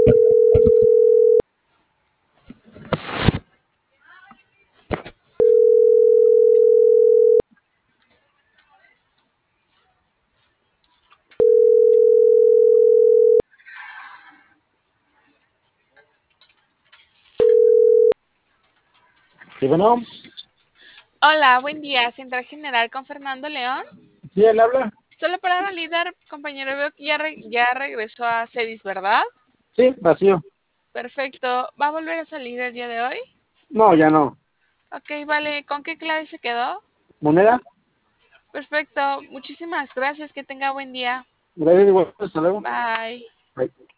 Sí, bueno, Hola, buen día. Central General con Fernando León. sí, él habla. Solo para validar, compañero, veo que ya regresó a CEDIS, ¿verdad? Sí, vacío. Perfecto. ¿Va a volver a salir el día de hoy? No, ya no. Ok, vale. ¿Con qué clave se quedó? ¿Moneda? Perfecto. Muchísimas gracias. Que tenga buen día. Gracias, igual. Hasta luego. Bye. Bye.